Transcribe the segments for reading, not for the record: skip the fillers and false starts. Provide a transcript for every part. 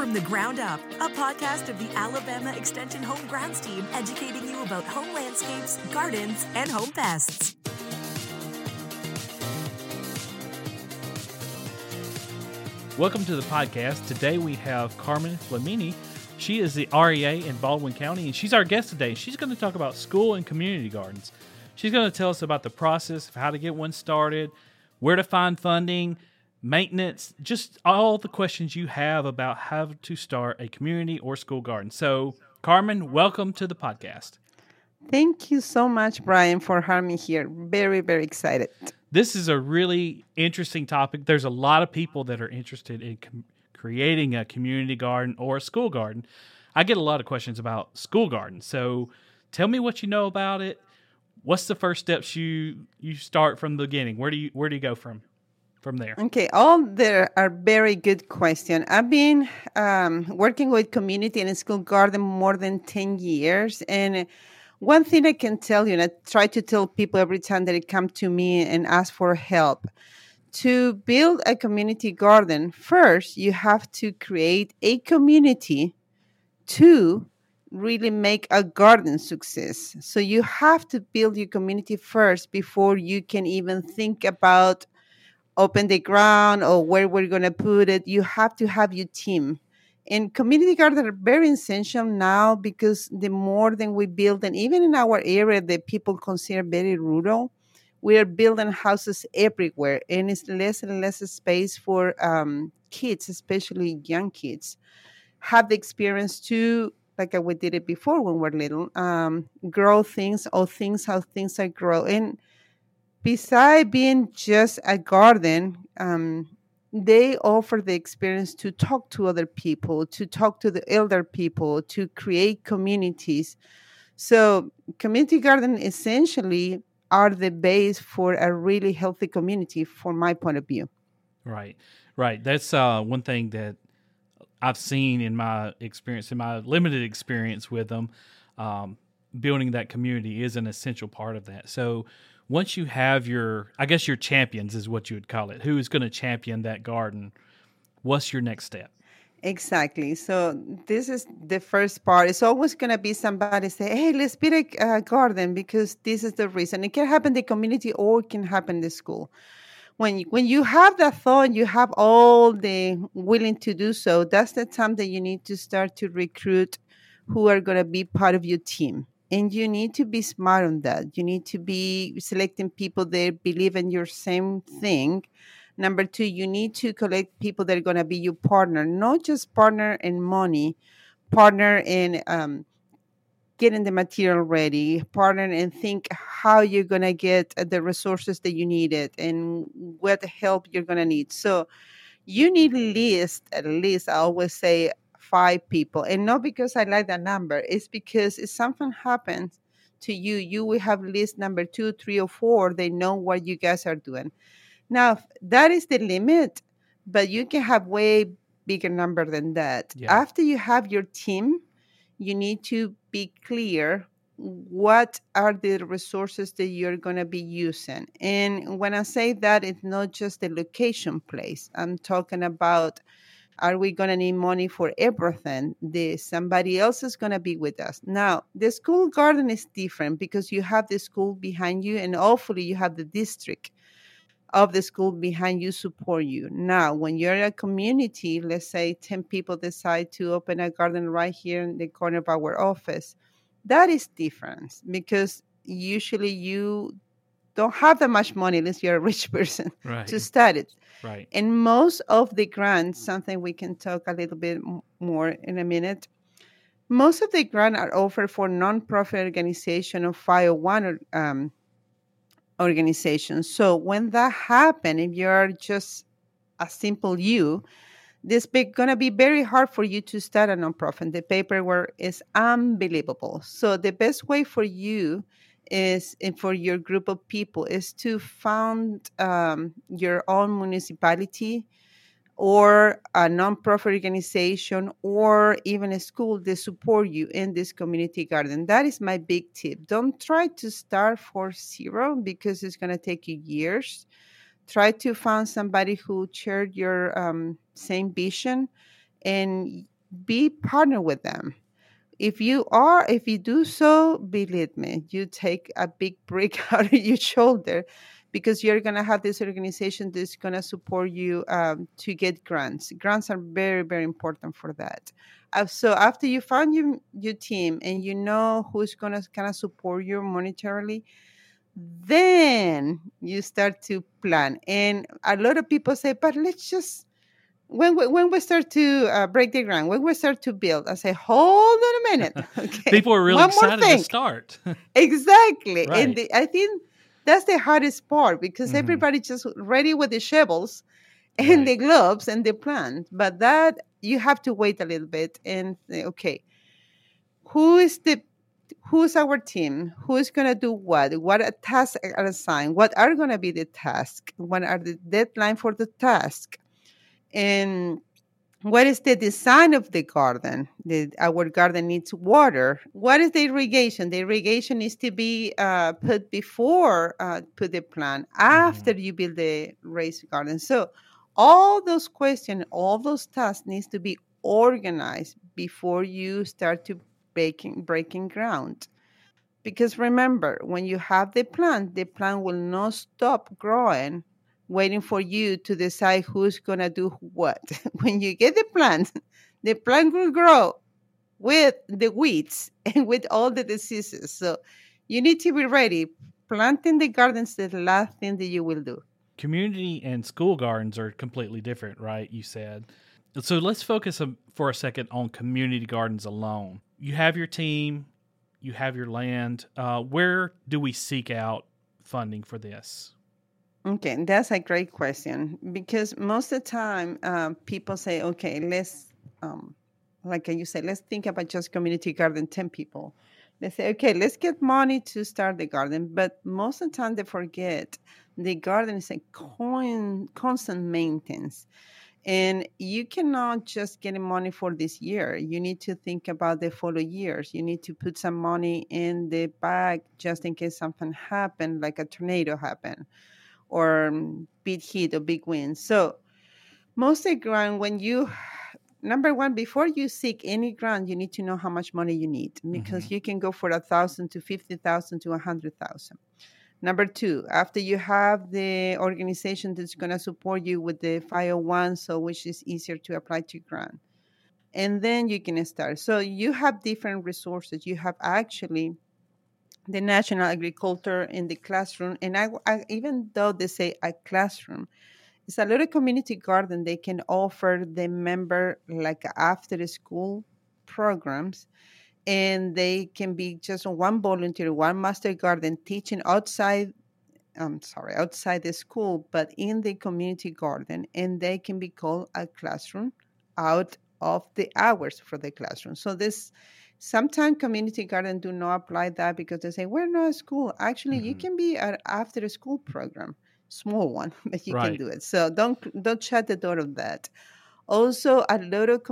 from the Ground Up, a podcast of the Alabama Extension Home Grounds team educating you about home landscapes, gardens, and home pests. Welcome to the podcast. Today we have Carmen Flamini. She is the REA in Baldwin County, and she's our guest today. She's going to talk about school and community gardens. She's going to tell us about the process of how to get one started, where to find funding, maintenance, just all the questions you have about how to start a community or school garden. So, Carmen, welcome to the podcast. Thank you so much, Brian, for having me here. Very, very excited. This is a really interesting topic. There's a lot of people that are interested in creating a community garden or a school garden. I get a lot of questions about school gardens. So tell me what you know about it. What's the first steps you start from the beginning? Where do you go from there? Okay, all there are very good questions. I've been working with community and school garden more than 10 years. And one thing I can tell you, and I try to tell people every time that they come to me and ask for help, to build a community garden, first, you have to create a community to really make a garden success. So you have to build your community first before you can even think about open the ground or where we're going to put it. You have to have your team. And community gardens are very essential now because the more than we build, and even in our area that people consider very rural, we are building houses everywhere, and it's less and less space for kids, especially young kids, have the experience to, like we did it before when we're little, grow things or things how things are grown. And besides being just a garden, they offer the experience to talk to other people, to talk to the elder people, to create communities. So community garden essentially are the base for a really healthy community from my point of view. Right. That's one thing that I've seen in my experience, in my limited experience with them. Building that community is an essential part of that. So once you have your champions is what you would call it, who is going to champion that garden, what's your next step? Exactly. So this is the first part. It's always going to be somebody say, hey, let's build a garden because this is the reason. It can happen in the community or it can happen in the school. When you have that thought, you have all the willing to do so, that's the time that you need to start to recruit who are going to be part of your team. And you need to be smart on that. You need to be selecting people that believe in your same thing. Number two, you need to collect people that are going to be your partner, not just partner in money, partner in getting the material ready, partner and think how you're going to get the resources that you needed and what help you're going to need. So you need at least, I always say, 5 people. And not because I like that number. It's because if something happens to you, you will have list number 2, 3, or 4. They know what you guys are doing. Now, that is the limit, but you can have way bigger number than that. Yeah. After you have your team, you need to be clear what are the resources that you're going to be using. And when I say that, it's not just the location place. I'm talking about, are we going to need money for everything? Somebody else is going to be with us. Now, the school garden is different because you have the school behind you and hopefully you have the district of the school behind you support you. Now, when you're in a community, let's say 10 people decide to open a garden right here in the corner of our office, that is different because usually you don't have that much money unless you're a rich person to start it. Right. And most of the grants, something we can talk a little bit more in a minute, most of the grants are offered for nonprofit organization or 501 organizations. So when that happens, if you're just a simple this is going to be very hard for you to start a nonprofit. The paperwork is unbelievable. So the best way for you is, and for your group of people, is to found your own municipality or a nonprofit organization or even a school that support you in this community garden. That is my big tip. Don't try to start for zero because it's going to take you years. Try to find somebody who shared your same vision and be partner with them. If you do so, believe me, you take a big brick out of your shoulder, because you're going to have this organization that's going to support you to get grants. Grants are very, very important for that. So after you find your team and you know who's going to kind of support you monetarily, then you start to plan. And a lot of people say, but let's just, when we start to break the ground, when we start to build, I say, hold on a minute. Okay. People are really One more excited to thing. start. Exactly. Right. And I think that's the hardest part, because everybody just ready with the shovels and Right. the gloves and the plant. But that you have to wait a little bit and say, okay, who's our team? Who's going to do what? What tasks are assigned? What are going to be the tasks? What are the deadline for the task? And what is the design of the garden? Our garden needs water. What is the irrigation? The irrigation needs to be put before put the plant, after you build the raised garden. So all those questions, all those tasks needs to be organized before you start to breaking ground. Because remember, when you have the plant will not stop growing waiting for you to decide who's going to do what. When you get the plant will grow with the weeds and with all the diseases. So you need to be ready. Planting the gardens is the last thing that you will do. Community and school gardens are completely different, right? You said. So let's focus for a second on community gardens alone. You have your team, you have your land. Where do we seek out funding for this? Okay, that's a great question, because most of the time people say, okay, let's, like you said, let's think about just community garden, 10 people. They say, okay, let's get money to start the garden. But most of the time they forget the garden is a constant maintenance. And you cannot just get money for this year. You need to think about the following years. You need to put some money in the bag just in case something happened, like a tornado happened, or big heat or big wind. So most of the grant, number one, before you seek any grant, you need to know how much money you need, because you can go for 1,000 to 50,000 to 100,000. Number two, after you have the organization that's going to support you with the 501, so which is easier to apply to grant, and then you can start. So you have different resources. You have actually the National Agriculture in the classroom, and I even though they say a classroom, it's a little community garden. They can offer the member like after school programs, and they can be just one volunteer, one master garden teaching outside the school, but in the community garden, and they can be called a classroom out of the hours for the classroom. So this sometimes community garden do not apply that, because they say we're not a school. Actually, you can be an after school program, small one, but you can do it. So don't shut the door of that. Also, a lot of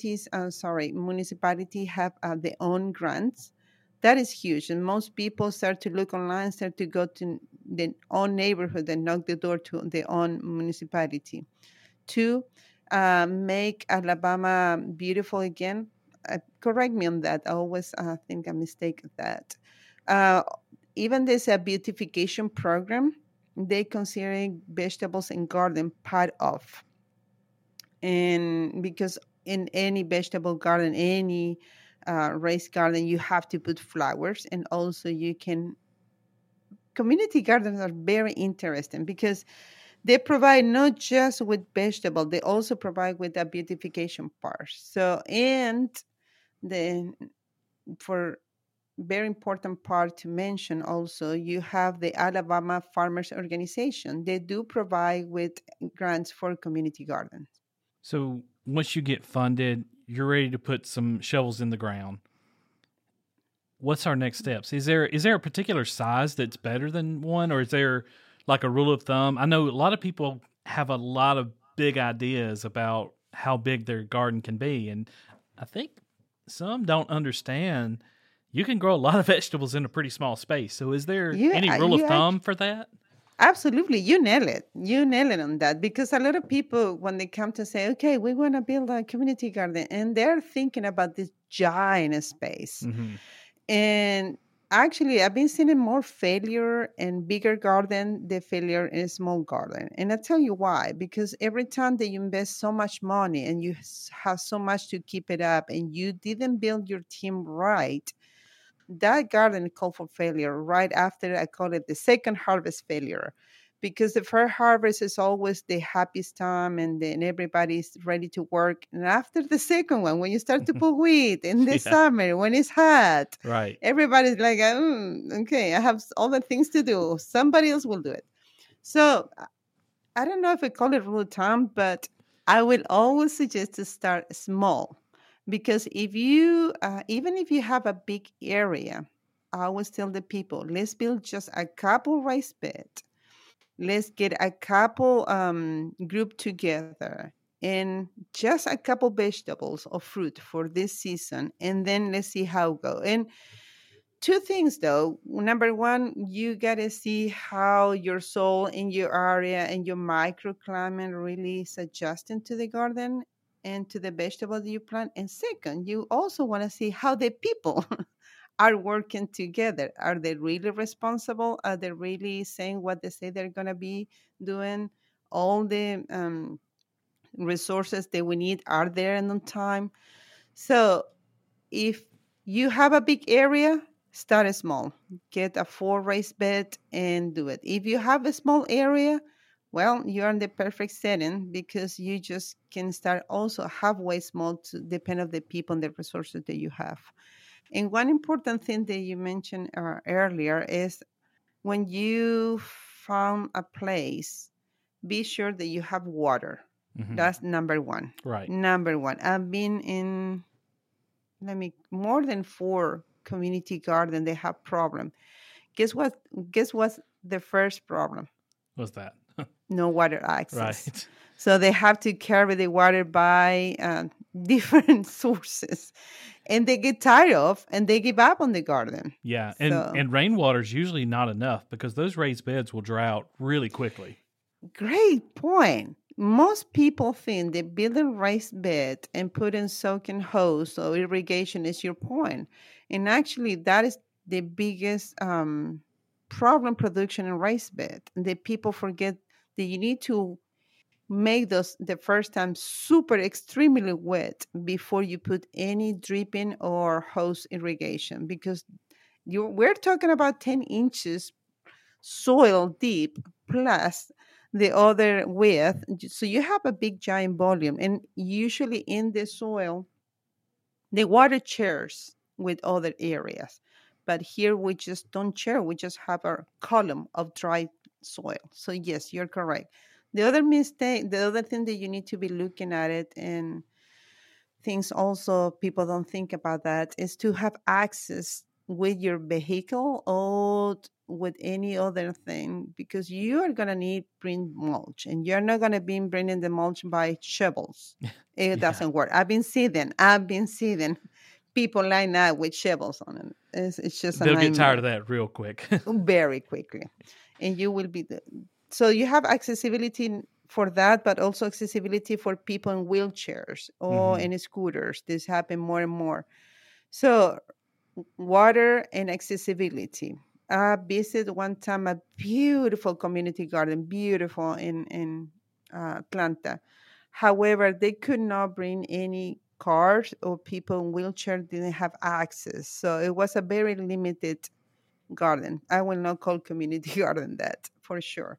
municipality have their own grants. That is huge. And most people start to look online, start to go to their own neighborhood and knock the door to their own municipality. To make Alabama beautiful again. Correct me on that. I always think a mistake of that. Even there's a beautification program. They consider vegetables and garden part of. And because in any vegetable garden, any raised garden, you have to put flowers, and also community gardens are very interesting because they provide not just with vegetable, they also provide with a beautification part. So, and for very important part to mention also, you have the Alabama Farmers Organization. They do provide with grants for community gardens. So once you get funded, you're ready to put some shovels in the ground. What's our next steps? Is there a particular size that's better than one, or is there like a rule of thumb? I know a lot of people have a lot of big ideas about how big their garden can be, and I think some don't understand you can grow a lot of vegetables in a pretty small space. So is there any rule of thumb for that? Absolutely. You nail it. You nail it on that because a lot of people, when they come to say, okay, we want to build a community garden, and they're thinking about this giant space. Hmm. And actually, I've been seeing more failure in bigger garden than failure in a small garden. And I tell you why. Because every time that you invest so much money and you have so much to keep it up and you didn't build your team right, that garden called for failure right after. I call it the second harvest failure, because the first harvest is always the happiest time and then everybody's ready to work. And after the second one, when you start to put wheat in the Yeah, summer when it's hot, right. everybody's like, okay, I have other things to do, somebody else will do it. So I don't know if I call it rule of thumb, but I will always suggest to start small, because if you, even if you have a big area, I always tell the people, let's build just a couple raised bed. Let's get a couple group together and just a couple vegetables or fruit for this season, and then let's see how it go. And two things though. Number one, you got to see how your soil in your area and your microclimate really is adjusting to the garden and to the vegetable that you plant. And second, you also want to see how the people are working together. Are they really responsible? Are they really saying what they say they're going to be doing? All the resources that we need are there and on time. So if you have a big area, start small. Get a 4 raised bed and do it. If you have a small area, well, you're in the perfect setting because you just can start also halfway small to depend on the people and the resources that you have. And one important thing that you mentioned earlier is when you found a place, be sure that you have water. Hmm. That's number one. Right. Number one. I've been in, let me, more than 4 community garden they have problem. Guess what? Guess what's the first problem? What's that? No water access. Right. So they have to carry the water by different sources, and they get tired of and they give up on the garden. Yeah, So and rainwater's usually not enough because those raised beds will dry out really quickly. great point. Most people think that building raised bed and putting soaking hose or irrigation is your point, and actually that is the biggest problem production in raised bed. That people forget that you need to make those the first time super extremely wet before you put any dripping or hose irrigation, because we're talking about 10 inches soil deep plus the other width. So you have a big giant volume, and usually in the soil the water shares with other areas. But here we just don't share, we just have a column of dry soil. So yes, you're correct. The other mistake, the other thing that you need to be looking at it, and things also people don't think about that, is to have access with your vehicle or with any other thing, because you are going to need bring mulch, and you're not going to be bringing the mulch by shovels. It Yeah, doesn't work. I've been seeing people line up with shovels on it. It's just a they'll get tired of nightmare that real quick. very quickly. And you will be so you have accessibility for that, but also accessibility for people in wheelchairs or Hmm. in scooters. This happen more and more. So water and accessibility. I visited one time a beautiful community garden, beautiful in Atlanta. However, they could not bring any cars, or people in wheelchair didn't have access. So it was a very limited garden. I will not call community garden that for sure.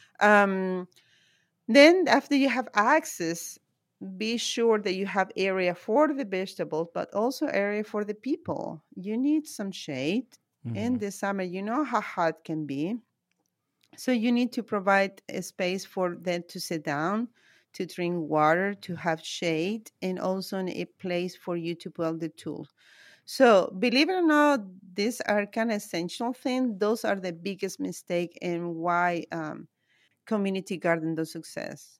Um, then after you have access, be sure that you have area for the vegetables, but also area for the people. You need some shade in Hmm. the summer. You know how hot can be. So you need to provide a space for them to sit down, to drink water, to have shade, and also a place for you to put the tools. So believe it or not, these are kind of essential things. Those are the biggest mistake and why community garden does success.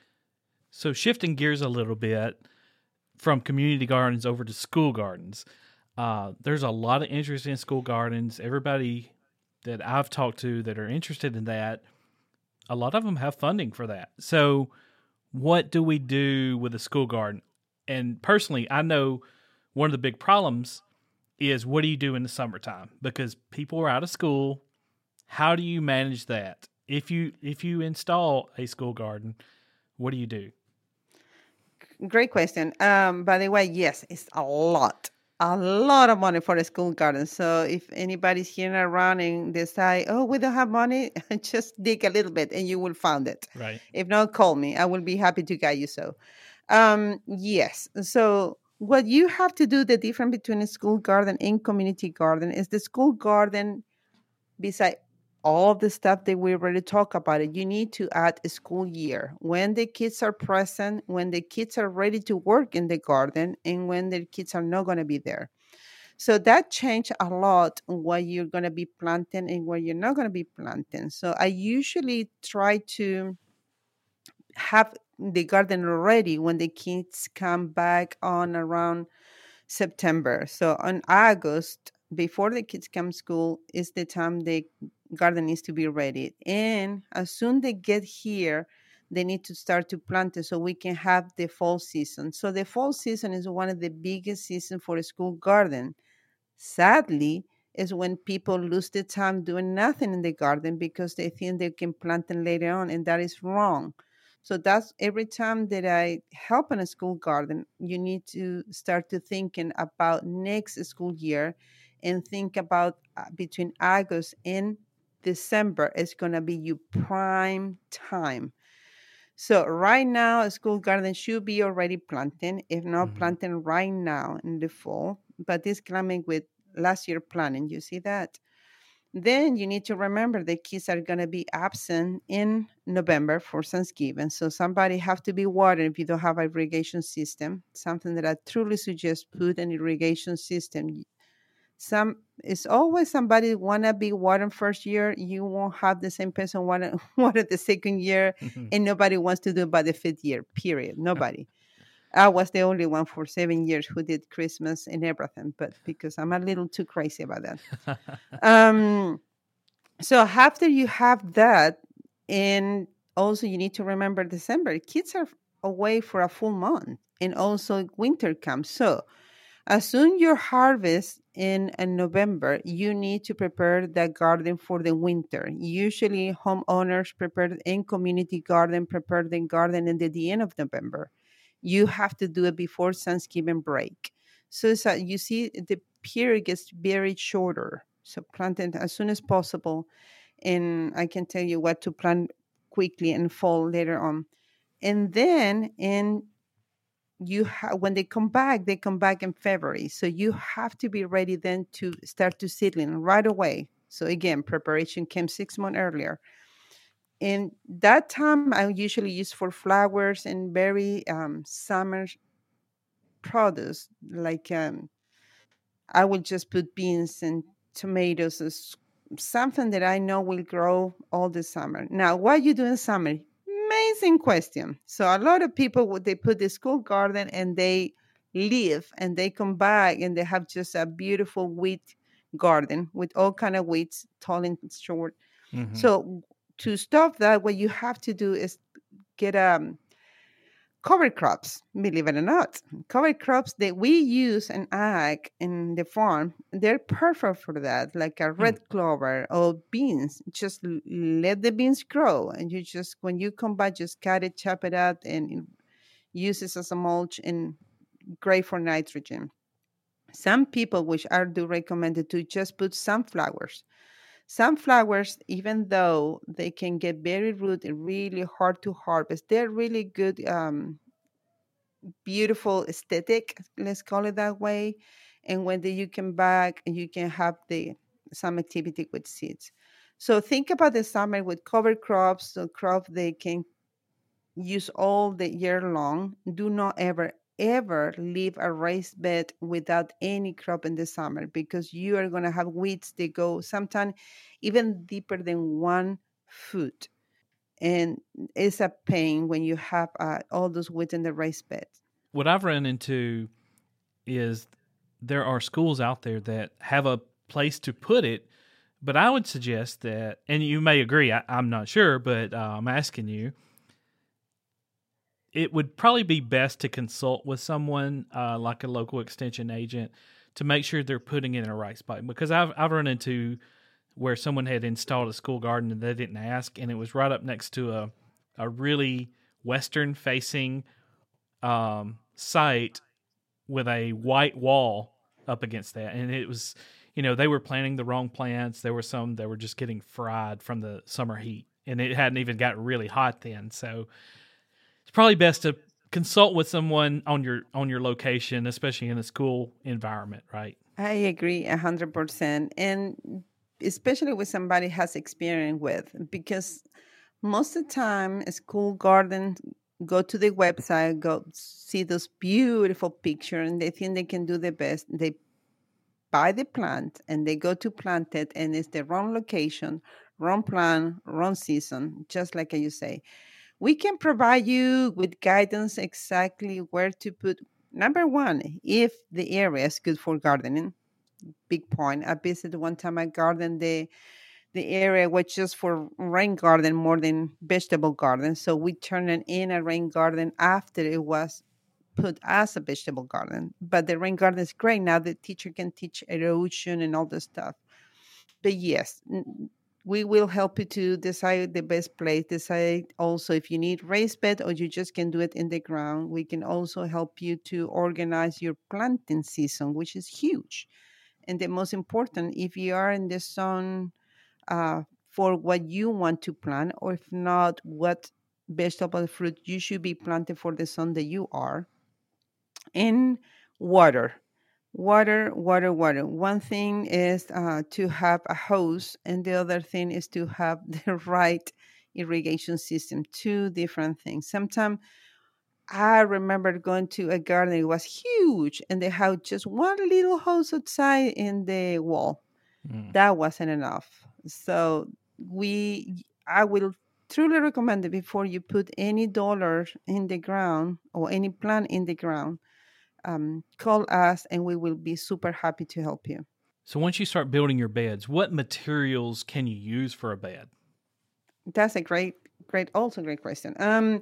So shifting gears a little bit from community gardens over to school gardens. There's a lot of interest in school gardens. Everybody that I've talked to that are interested in that, a lot of them have funding for that. So what do we do with the school garden? And personally, I know one of the big problems is, what do you do in the summertime? Because people are out of school. How do you manage that? If you install a school garden, what do you do? Great question. By the way, yes, it's a lot of money for a school garden. So if anybody's hearing around and decide, oh, we don't have money, just dig a little bit and you will find it. Right. If not, call me. I will be happy to guide you. So, yes. So what you have to do, the difference between a school garden and community garden, is the school garden, beside all the stuff that we already talked about it, you need to add a school year when the kids are present, when the kids are ready to work in the garden, and when the kids are not going to be there. So that changed a lot what you're going to be planting and what you're not going to be planting. So I usually try to have the garden ready when the kids come back on around September. So on August, before the kids come school, is the time the garden needs to be ready. And as soon they get here, they need to start to plant it so we can have the fall season. So the fall season is one of the biggest seasons for a school garden. Sadly, is when people lose the time doing nothing in the garden because they think they can plant them later on, and that is wrong. So that's every time that I help in a school garden, you need to start to thinking about next school year and think about between August and December is going to be your prime time. So right now, a school garden should be already planting, if not planting right now in the fall. But this coming with last year planning, you see that? Then you need to remember the kids are going to be absent in November for Thanksgiving. So somebody have to be watering if you don't have an irrigation system. Something that I truly suggest, put an irrigation system. It's always somebody wanna be watering first year. You won't have the same person water the second year, and nobody wants to do it by the fifth year. Period. Nobody. I was the only one for 7 years who did Christmas and everything, but because I'm a little too crazy about that. So after you have that, and also you need to remember December, kids are away for a full month, and also winter comes. So as soon you harvest in November, you need to prepare the garden for the winter. Usually homeowners prepare in community garden, prepare the garden at the end of November. You have to do it before Thanksgiving break. So you see the period gets very shorter. So plant it as soon as possible. And I can tell you what to plant quickly and fall later on. And then when they come back in February. So you have to be ready then to start to seedling right away. So again, preparation came 6 months earlier. And that time I usually use for flowers and very summer produce. Like I will just put beans and tomatoes as something that I know will grow all the summer. Now, what you do in summer? Amazing question. So a lot of people, they put the school garden and they leave and they come back and they have just a beautiful wheat garden with all kind of wheats, tall and short. So to stop that, what you have to do is get cover crops, believe it or not. Cover crops that we use in ag in the farm, they're perfect for that, like a red clover or beans. Just let the beans grow. And you just, when you come back, just cut it, chop it out, and use it as a mulch and great for nitrogen. Some people, which I do recommend it to, just put sunflowers. Sunflowers, even though they can get very root and really hard to harvest, they're really good, beautiful aesthetic, let's call it that way. And when you come back, you can have some activity with seeds. So think about the summer with cover crops, so crop they can use all the year long. Do not ever leave a raised bed without any crop in the summer, because you are going to have weeds that go sometimes even deeper than 1 foot. And it's a pain when you have all those weeds in the raised bed. What I've run into is there are schools out there that have a place to put it, But I would suggest that, and you may agree, I'm not sure, but I'm asking you, it would probably be best to consult with someone like a local extension agent to make sure they're putting it in a right spot. Because I've run into where someone had installed a school garden and they didn't ask, and it was right up next to a really western facing site with a white wall up against that, and it was, they were planting the wrong plants. There were some that were just getting fried from the summer heat, and it hadn't even gotten really hot then. So it's probably best to consult with someone on your location, especially in a school environment, right? I agree 100%. And especially with somebody has experience with, because most of the time a school garden go to the website, go see those beautiful pictures, and they think they can do the best. They buy the plant and they go to plant it, and it's the wrong location, wrong plant, wrong season, just like you say. We can provide you with guidance exactly where to put. Number one, if the area is good for gardening, big point. I visited one time a garden, the area was just for rain garden more than vegetable garden. So we turned it in a rain garden after it was put as a vegetable garden. But the rain garden is great. Now the teacher can teach erosion and all this stuff. But yes, we will help you to decide the best place. Decide also if you need raised bed or you just can do it in the ground. We can also help you to organize your planting season, which is huge. And the most important, if you are in the zone for what you want to plant, or if not, what vegetable fruit you should be planting for the zone that you are. And water. Water. One thing is to have a hose, and the other thing is to have the right irrigation system. Two different things. Sometimes I remember going to a garden, it was huge, and they had just one little hose outside in the wall. Mm. That wasn't enough. So I will truly recommend it before you put any dollar in the ground or any plant in the ground. Call us and we will be super happy to help you. So once you start building your beds, what materials can you use for a bed? That's a also great question.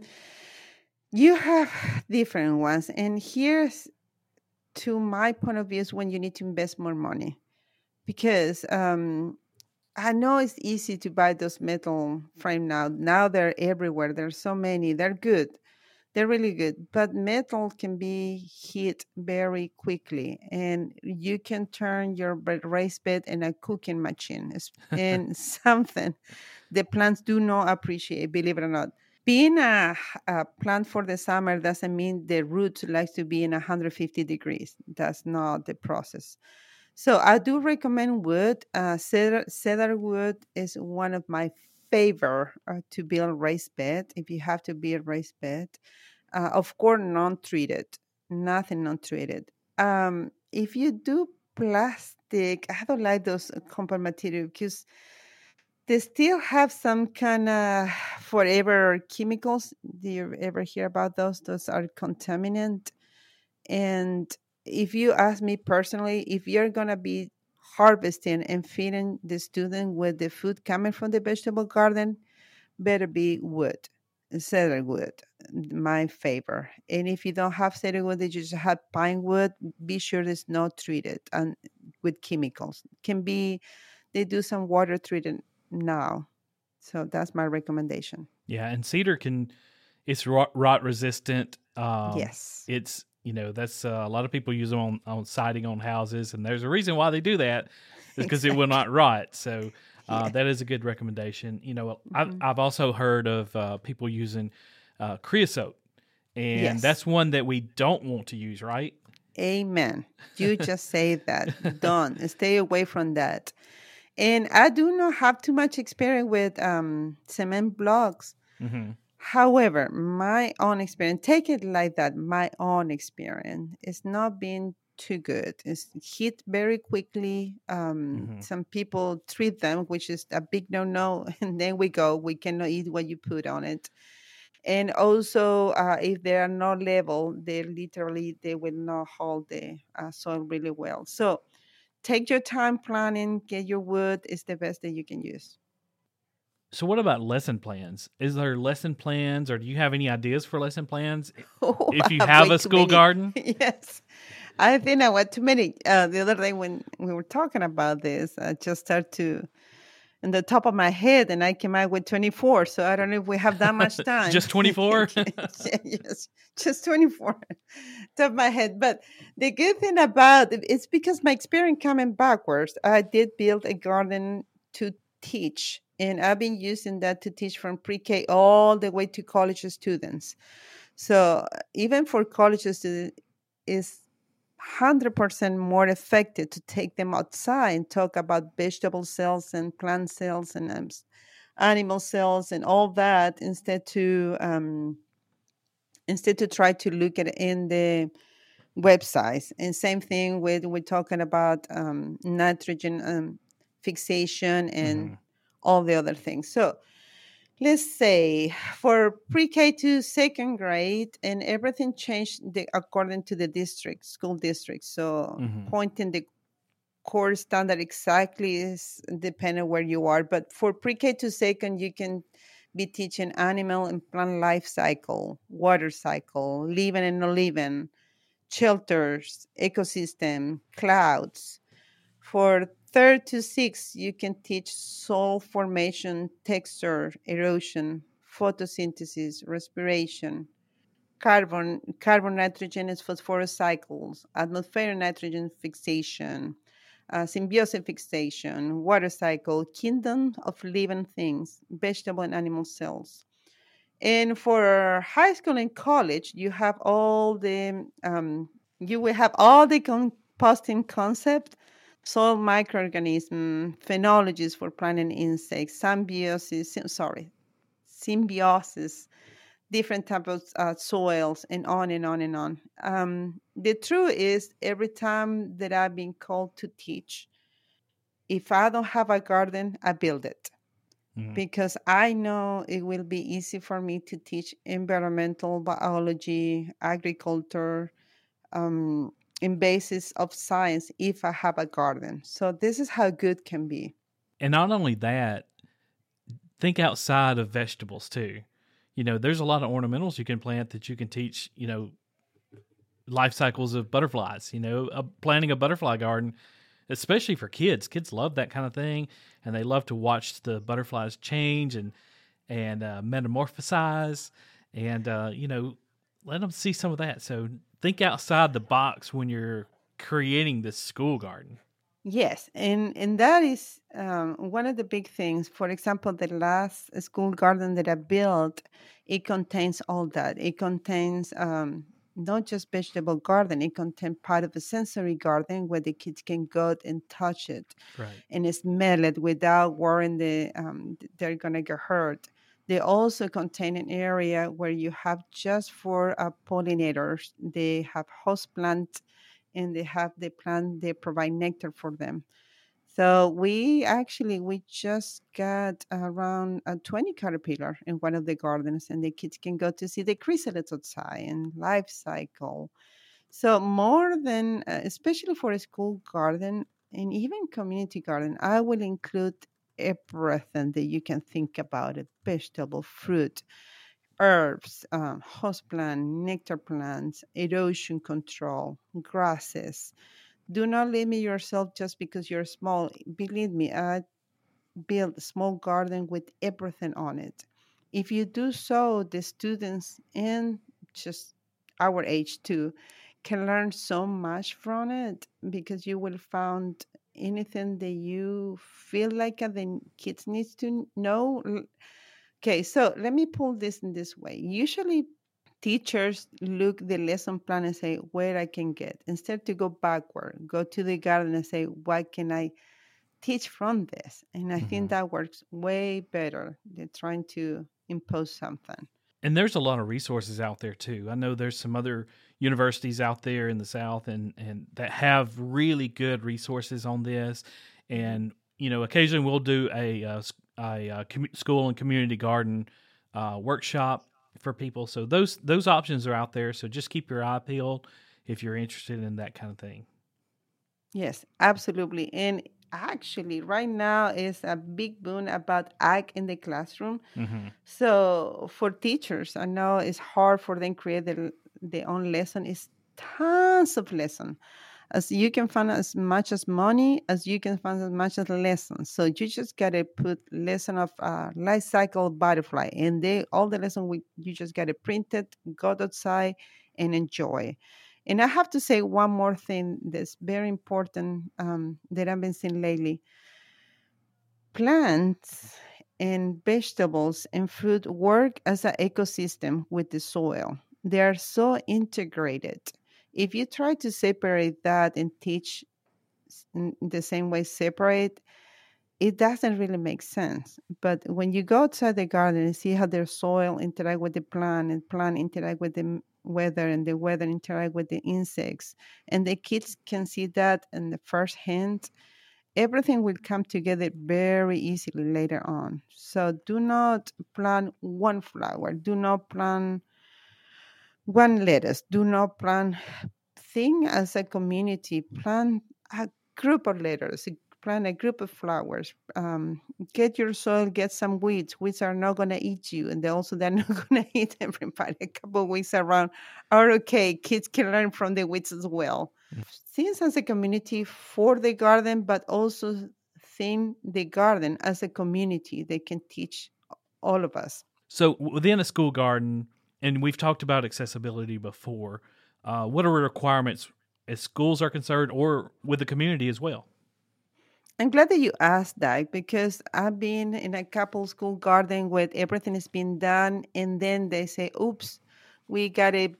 You have different ones, and here's to my point of view is when you need to invest more money, because I know it's easy to buy those metal frame now. Now they're everywhere. There's so many. They're good. They're really good. But metal can be hit very quickly, and you can turn your raised bed in a cooking machine and something the plants do not appreciate, believe it or not. Being a plant for the summer doesn't mean the root likes to be in 150 degrees. That's not the process. So I do recommend wood. Cedar wood is one of my favorite to build raised bed. If you have to build raised bed, of course, non-treated, nothing non-treated. If you do plastic, I don't like those compound material because they still have some kind of forever chemicals. Do you ever hear about those? Those are contaminant. And if you ask me personally, if you're going to be harvesting and feeding the student with the food coming from the vegetable garden, better be wood, cedar wood, my favorite. And if you don't have cedar wood, you just have pine wood, be sure it's not treated and with chemicals. Can be, they do some water treated now. So that's my recommendation. Yeah, and cedar it's rot resistant. Yes. It's that's a lot of people use them on siding on houses, and there's a reason why they do that. Is because it will not rot. So that is a good recommendation. I've also heard of people using creosote, and Yes. that's one that we don't want to use, right? Amen. You just say that. Don't stay away from that. And I do not have too much experience with cement blocks. Mm-hmm. However, my own experience, take it like that, my own experience, it's not been too good. It's hit very quickly. Some people treat them, which is a big no-no, and then we cannot eat what you put on it. And also, if they are not level, they will not hold the soil really well. So take your time planning, get your wood is the best that you can use. So what about lesson plans? Is there lesson plans, or do you have any ideas for lesson plans Oh, if I you have have way a too school many. garden? Yes. I think I went too many. The other day when we were talking about this, I just started to in the top of my head, and I came out with 24. So I don't know if we have that much time. Just 24? Yes, just 24, top of my head. But the good thing about it is because my experience coming backwards, I did build a garden to teach, and I've been using that to teach from pre-K all the way to college students. So even for college students, is 100% more effective to take them outside and talk about vegetable cells and plant cells and animal cells and all that instead to try to look at it in the websites. And same thing with we're talking about nitrogen fixation and Mhm. all the other things. So let's say for pre-K to second grade, and everything changed according to the district, school district. So Mhm. pointing the core standard exactly is depending where you are. But for pre-K to second, you can be teaching animal and plant life cycle, water cycle, living and non living, shelters, ecosystem, clouds. For third to sixth, you can teach soil formation, texture, erosion, photosynthesis, respiration, carbon nitrogen and phosphorus cycles, atmospheric nitrogen fixation, symbiosis fixation, water cycle, kingdom of living things, vegetable and animal cells. And for high school and college, you will have all the composting concept, soil microorganism, phenologies for plant and insects, symbiosis, different types of soils, and on and on and on. The truth is, every time that I've been called to teach, if I don't have a garden, I build it Mhm. because I know it will be easy for me to teach environmental biology, agriculture, um, in basis of science if I have a garden. So this is how good can be. And not only that, think outside of vegetables too. There's a lot of ornamentals you can plant that you can teach, life cycles of butterflies, planting a butterfly garden, especially for kids. Kids love that kind of thing, and they love to watch the butterflies change and metamorphosize, and let them see some of that. So think outside the box when you're creating this school garden. Yes, and that is one of the big things. For example, the last school garden that I built, it contains all that. It contains not just vegetable garden. It contains part of a sensory garden where the kids can go and touch it Right. and smell it without worrying they're gonna get hurt. They also contain an area where you have just for pollinators. They have host plants and they have the plant they provide nectar for them. So we just got around 20 caterpillar in one of the gardens, and the kids can go to see the chrysalids outside and life cycle. So more than especially for a school garden and even community garden, I will include everything that you can think about it: vegetable, fruit, herbs, host plant, nectar plants, erosion control, grasses. Do not limit yourself just because you're small. Believe me, I built a small garden with everything on it. If you do so, the students and just our age too can learn so much from it because you will find anything that you feel like the kids needs to know. Okay, so let me pull this in this way. Usually teachers look the lesson plan and say where I can get instead to go backward, go to the garden and say what can I teach from this? And I think Mhm. that works way better than trying to impose something. And there's a lot of resources out there too. I know there's some other universities out there in the South and that have really good resources on this. Mhm. And occasionally we'll do school and community garden workshop for people. So those options are out there. So just keep your eye peeled if you're interested in that kind of thing. Yes, absolutely. And actually, right now is a big boon about ag in the classroom. Hmm. So for teachers, I know it's hard for them create their own lesson. It's tons of lesson. As you can find as much as money as you can find as much as lessons. So you just gotta put lesson of life cycle butterfly, and they all the lesson you just gotta print it, go outside, and enjoy. And I have to say one more thing that's very important that I've been seeing lately. Plants and vegetables and fruit work as an ecosystem with the soil. They are so integrated. If you try to separate that and teach in the same way separate, it doesn't really make sense. But when you go outside the garden and see how their soil interact with the plant and plant interact with the weather and the weather interact with the insects, and the kids can see that in the first hand, everything will come together very easily later on. So do not plant one flower, do not plant one lettuce, do not plant thing as a community, plant a group of letters, plant a group of flowers. Get your soil, get some weeds. Weeds are not going to eat you, and they're not going to eat everybody. A couple of weeds around are okay. Kids can learn from the weeds as well. Things as a community for the garden, but also think the garden as a community. They can teach all of us. So within a school garden, and we've talked about accessibility before, what are the requirements as schools are concerned or with the community as well? I'm glad that you asked that because I've been in a couple school garden where everything has been done, and then they say, "Oops, we gotta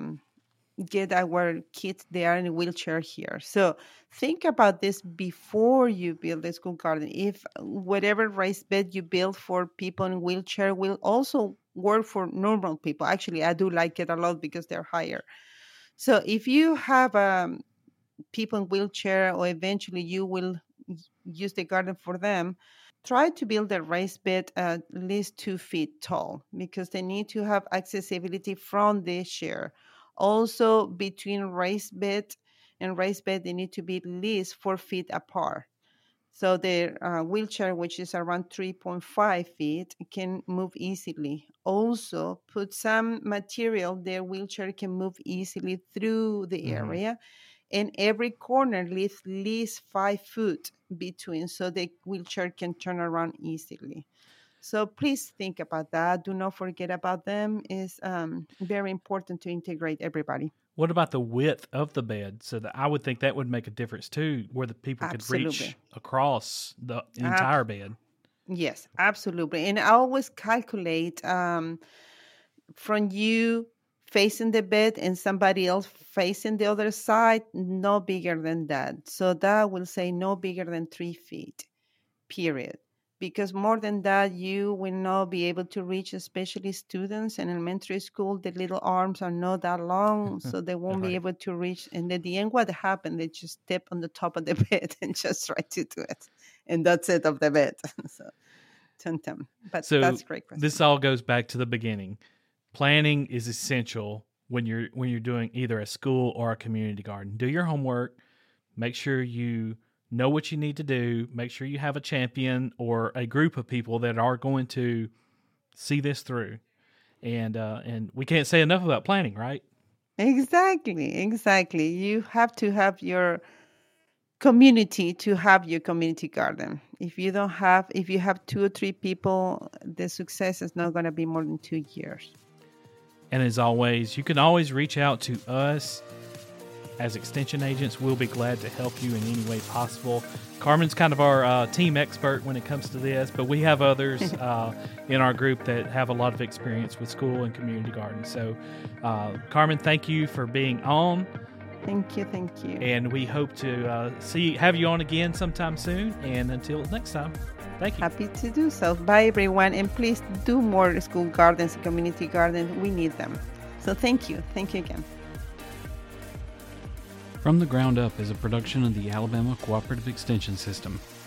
get our kids. They are in a wheelchair here." So think about this before you build a school garden. If whatever raised bed you build for people in wheelchair will also work for normal people. Actually, I do like it a lot because they're higher. So if you have people in wheelchair, or eventually you will use the garden for them, try to build a raised bed at least 2 feet tall because they need to have accessibility from the chair. Also, between raised bed and raised bed, they need to be at least 4 feet apart. So the wheelchair, which is around 3.5 feet, can move easily. Also, put some material their wheelchair can move easily through the Hmm. area, and every corner leaves at least 5 foot between so the wheelchair can turn around easily. So please think about that. Do not forget about them. It's very important to integrate everybody. What about the width of the bed? So that I would think that would make a difference too, where the people could reach Absolutely. across the Ab- entire bed. yes, absolutely. And I always calculate from you facing the bed and somebody else facing the other side, no bigger than that. So that will say no bigger than 3 feet, period. Because more than that, you will not be able to reach, especially students in elementary school. The little arms are not that long, so they won't be Right. able to reach. And at the end, what happened? They just step on the top of the bed and just try to do it. And that's it of the bed. So, tum. But So that's a great question. this all goes back to the beginning. Planning is essential when you're doing either a school or a community garden. Do your homework. Make sure you know what you need to do. Make sure you have a champion or a group of people that are going to see this through. And we can't say enough about planning, right? Exactly. You have to have your community to have your community garden. If you have 2 or 3 people, the success is not going to be more than 2 years. And as always, you can always reach out to us as extension agents. We'll be glad to help you in any way possible. Carmen's kind of our team expert when it comes to this, but we have others in our group that have a lot of experience with school and community gardens. So, Carmen, thank you for being on. Thank you. And we hope to have you on again sometime soon. And until next time, thank you. Happy to do so. Bye, everyone. And please do more school gardens, community gardens. We need them. So thank you. Thank you again. From the Ground Up is a production of the Alabama Cooperative Extension System.